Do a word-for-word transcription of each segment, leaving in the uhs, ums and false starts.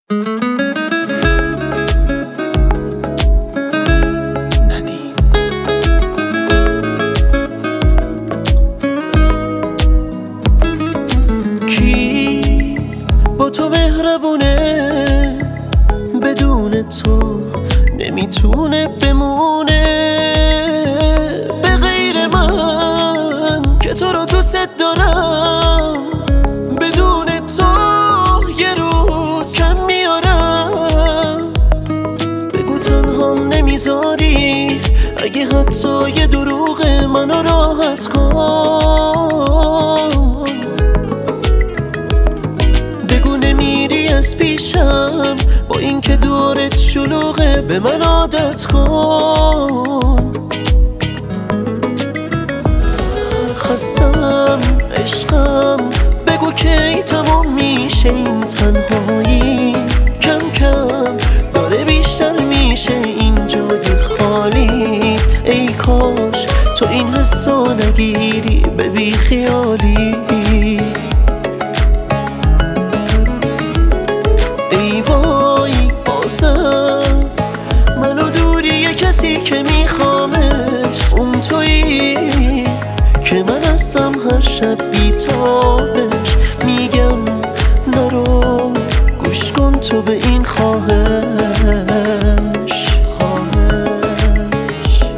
ندیم. کی با تو مهربونه، بدون تو نمیتونه بمونه. به غیر من که تو رو دوست دارم، بدون تو یه روز کم میارم. بگو تنهام نمیذاری، اگه حتی یه دروغ منو راحت کن. بگو نمیری از پیشم، با این که دورت شلوغه به من عادت کن. خستم عشقم، بگو کی تمام میشه این تنهایی. کم کم داره بیشتر میشه این جای خالیت. ای کاش تو این حسو نگیری به بی خیالی. ای وای بازم منو دوری یه کسی که میخوامش، اون تویی که من هستم هر شب بیتابش. میگم نرو، گوش کن تو به این خواهش خواهش.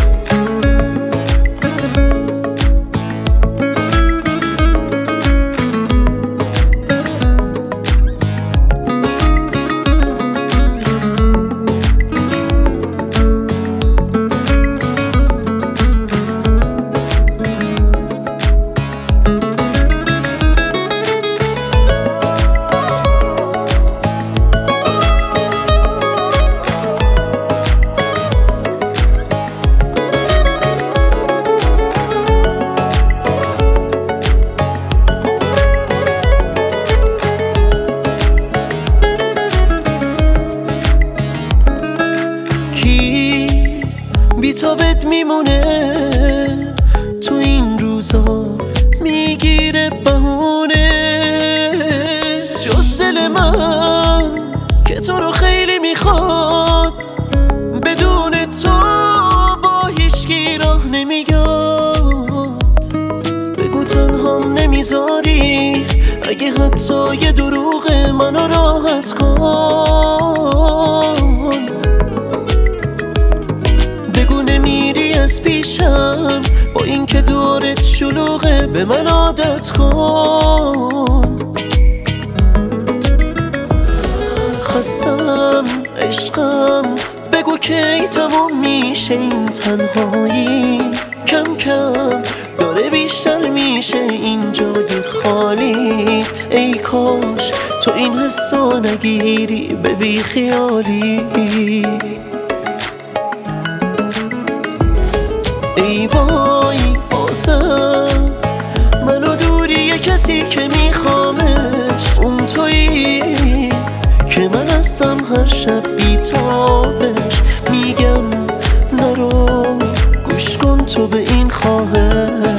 بی‌تابت میمونه تو این روزا، میگیره بهونه. جز دل من که تو رو خیلی میخواد، بدون تو با هیچکی راه نمیاد. بگو تنهام نمیذاری، اگه حتی یه دروغ منو راحت کن. بگو نمیری از پیشم، با این که دورت شلوغه به من عادت کن. خستم عشقم، بگو کی تمام میشه این تنهایی. کم کم داره بیشتر میشه این جای خالیت. ای کاش تو این حسو نگیری به بی خیالی. ای وای بازم منو دوری یه کسی که میخوامش، اون تویی که من هستم هر شب بیتابش. میگم نرو، گوش کن تو به این خواهش